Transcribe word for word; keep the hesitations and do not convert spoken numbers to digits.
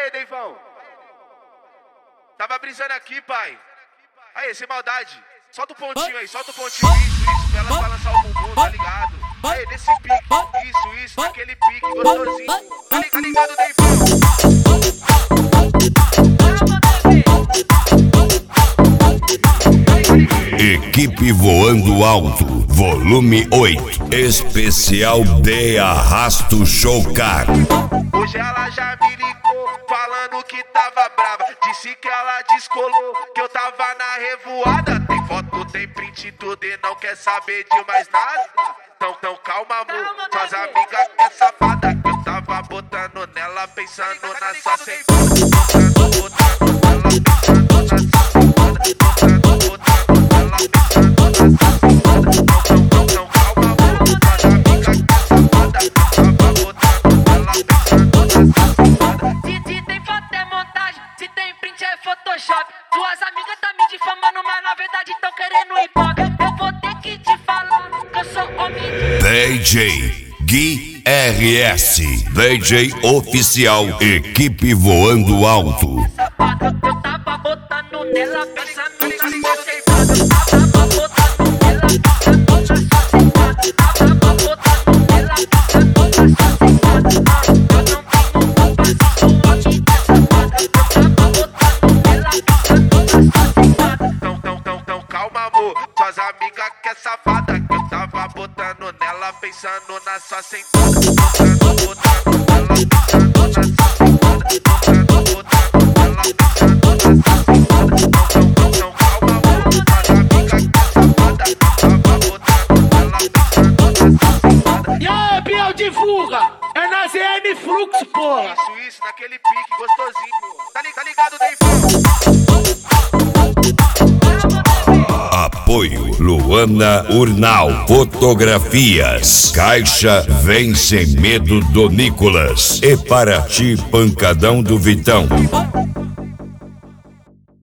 Aê, Deivão. Tava brisando aqui, pai. Aê, sem maldade. Solta o pontinho aí, solta o pontinho. Isso, isso, pra ela balançar o bumbum, tá ligado? Aê, nesse pique. Isso, isso, naquele pique gostosinho. Tá ligado, Deivão? Equipe Voando Alto, volume oito, especial de Arrasto Showcar. Hoje ela já me ligou, falando que tava brava. Disse que ela descolou, que eu tava na revoada. Tem foto, tem print, tudo e não quer saber de mais nada. Então, então calma, amor, suas amigas que é safada. Eu tava botando nela, pensando na sua sentada. Botando, botando nela, pensando na sua sentada. Botando, botando nela, pensando na sua sentada. Então, então, então calma, amor, suas amigas que é safada. Eu tava botando nela, pensando na sua sentada. Se tem foto é montagem, se tem print é photoshop. Suas amigas tá me difamando, mas na verdade tão querendo hip-hop. Eu vou ter que te falar que eu sou homem de... D J Gui R S, D J oficial, Equipe Voando Alto. Eu tava botando nela, pensando na sua sentada. Eu tava botando nela, pensando na sua sentada. Eu tava botando nela, pensando na sua sentada. Eu não tenho culpa se sua amiga é safada. Eu tava botando nela, pensando na sua sentada. Então, então, então, então calma, amor, suas amigas que é safada. Que eu tava botando nela, pensando na sua sentada. Botando, botando nela, pensando na sua sentada. Botando, botando nela, pensando na sua sentada. Então, então, então calma, amor, suas amigas que é safada. Que eu tava botando nela, pensando na sua sentada. E aí, Biel, divulga! É na Z M Fluxo, porra! Isso, isso, naquele pique gostosinho, pô. Tá, li, tá ligado, Deivão? Apoio Luana Urnal Fotografias. Caixa Vem Sem Medo do Nicolas. E para ti, Pancadão do Vitão.